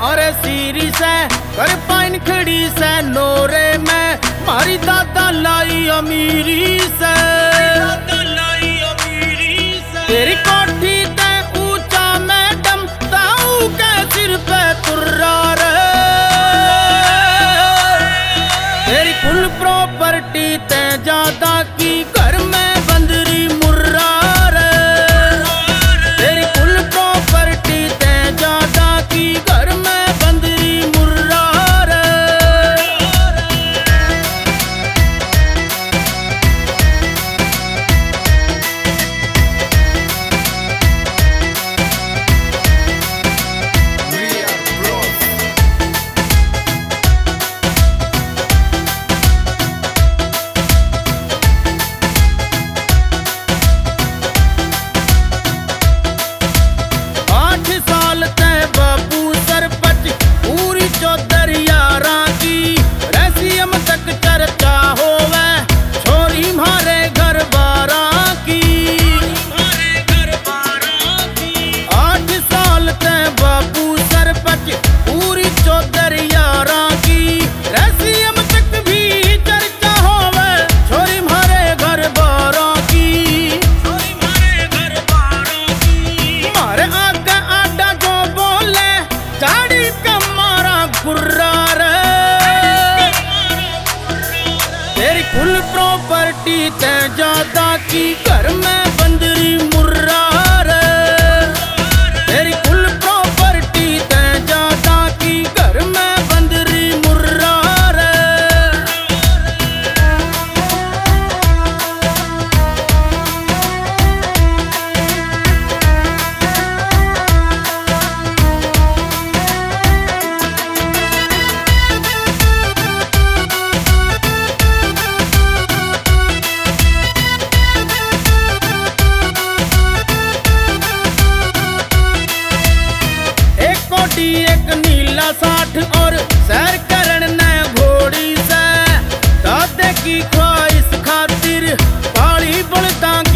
मारे सीरी से कर पाइन खड़ी से नोरे में मारी दादा लाई अमीरी से तेरी कोठी ते ऊंचा मैडम ताऊ के सिर पे तुर्रा रे तेरी कुल प्रॉपर्टी ते ज्यादा की घर में बंदरी मुर्रा रे तेरी कुल प्रॉपर्टी ते ज्यादा की घर में बंदरी मुर्रा रे तेरी कुल प्रॉपर्टी ते ज्यादा की घर में बंदरी मुर्रा रे तेरी कुल प्रॉपर्टी ते ज्यादा की घर में बंदरी मुर्रा रे एक नीला 60 और सैर करण ने घोड़ी से दादे की ख्वाहिश खातिर काली बलदा